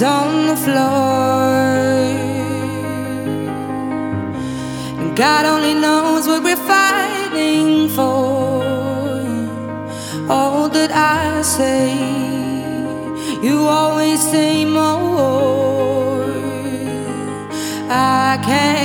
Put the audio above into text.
on the floor, and God only knows what we're fighting for. All that I say, you always say more. I can't